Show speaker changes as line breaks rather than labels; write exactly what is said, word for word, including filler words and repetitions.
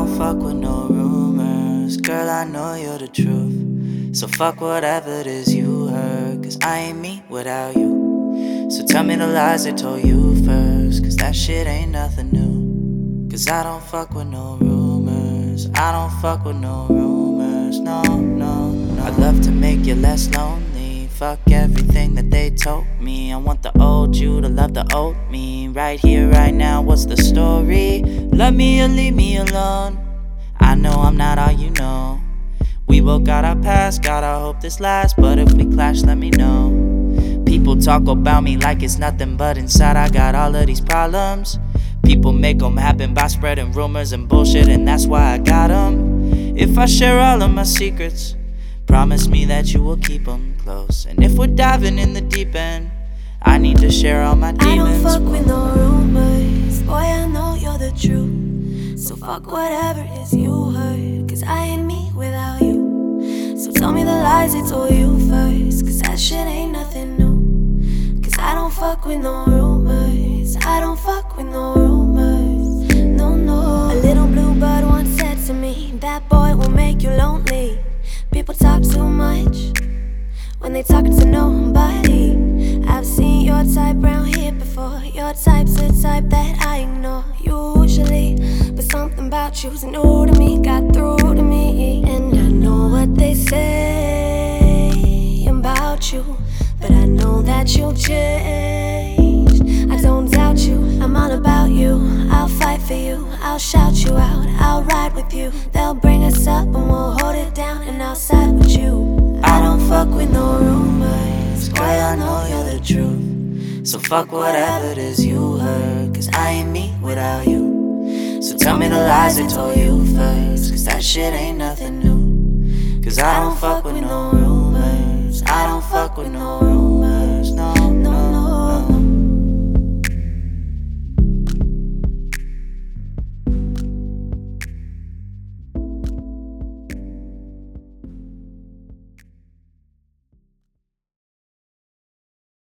don't fuck with no rumors. Girl, I know you're the truth. So fuck whatever it is you heard, cause I ain't me without you. So tell me the lies they told you first, cause that shit ain't nothing new. Cause I don't fuck with no rumors. I don't fuck with no rumors. No, no, no. I'd love to make you less lonely. Fuck everything that they told me. I want the old you to love the old me. Right here, right now, what's the story? Love me or leave me alone. I know I'm not all you know. We both got our past, gotta hope this lasts. But if we clash, let me know. People talk about me like it's nothing, but inside I got all of these problems. People make them happen by spreading rumors and bullshit, and that's why I got them. If I share all of my secrets, promise me that you will keep them close. And if we're diving in the deep end, I need to share all my demons.
I don't fuck with no rumors. Boy, I know you're the truth. So fuck whatever it is you heard, cause I ain't me without you. So tell me the lies they told you first, cause that shit ain't nothing new. Cause I don't fuck with no rumors. I don't fuck with no rumors. No, no. A little blue bird once said to me, that boy will make you lonely. People talk too much when they talking to nobody. I've seen your type round here before. Your type's the type that I ignore usually, but something about you's new to me, got through to me. And I know what they say about you, but I know that you'll change. I don't doubt you, I'm all about you. I'll fight for you, I'll shout you out, I'll ride with you. They'll bring us up and we'll hold it down, and I'll side with you. I don't fuck with no rumors. Boy, I know you're the truth. So fuck whatever it is you heard, cause I ain't me without you. So tell me the lies they told you first, cause that shit ain't nothing new. Cause I don't fuck with no rumors. I don't fuck with no rumors.